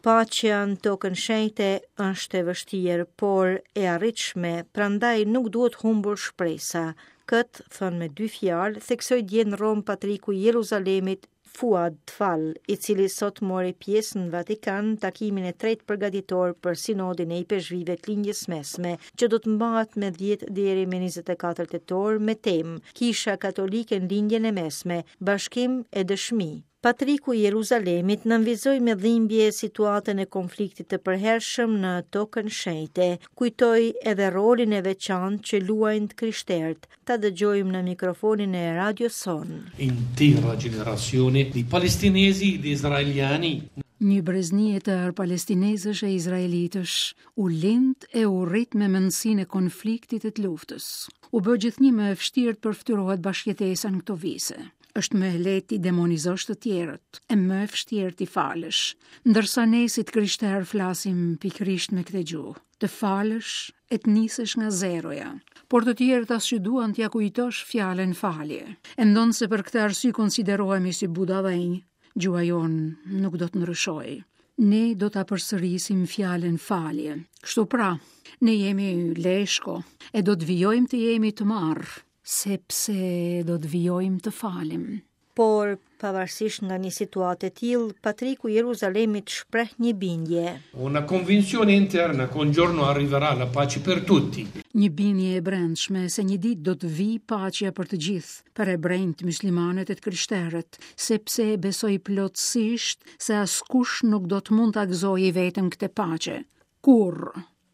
Paqja në tokën shenjte është e vështirë, por e arritshme, prandaj nuk duhet humbur shpresa. Këtë, thënë me 2 fjalë, theksoi dje në Rom patriku i Jeruzalemit Fuad Tfall, i cili sot mori pjesë në Vatikan në takimin e 3 përgatitor për sinodin e IPezhvive të Lindjes Mesme, që do të mbahet me 10 deri me 24 tetor me temë Kisha Katolike në Lindjen e Mesme, bashkim e dëshmi. Patriku i Jeruzalemit nënvizoi me dhimbje situatën e konfliktit të përhershëm në tokën shenjte, kujtoi edhe rolin e veçantë që luajnë krishterët. Ta dëgjojmë në mikrofonin e Radio Son. Intera generazione di palestinesi e di israeliani. Një brezni e tërë palestinezësh e izraelitësh u lind e u rrit me mendësinë e konfliktit e të luftës. U bë gjithnjë më e vështirë të përfturohet bashkëjetesa në këto vise. Është më e lehtë ti demonizosh të tjerët, e më e vështirë ti falësh, ndërsa ne si të krishterë flasim pikërisht me këtë gjuhë. Të falësh e të nisësh nga zeroja, por të tjerët as që duan t'ja kujtosh fjalën falje. E ndonë se për këtë arsye konsiderohemi si budallënj, gjuha jonë nuk do të ndryshojë. Ne do ta përsërisim fjalën falje. Kështu pra, ne jemi leshko e do të vijojmë të jemi të marrë, sepse do të vijojmë të falim. Por, pavarësisht nga një situatë e tillë, patriku i Jeruzalemit shpreh një bindje. Una convinzione interna che un giorno arriverà la pace per tutti. Një bindje e brendshme se një ditë do të vijë paqja për të gjithë, për hebrejt, muslimanët e të krishterët, sepse besoj plotësisht se askush nuk do të mund ta gëzojë vetëm këtë paqe. Kurrë.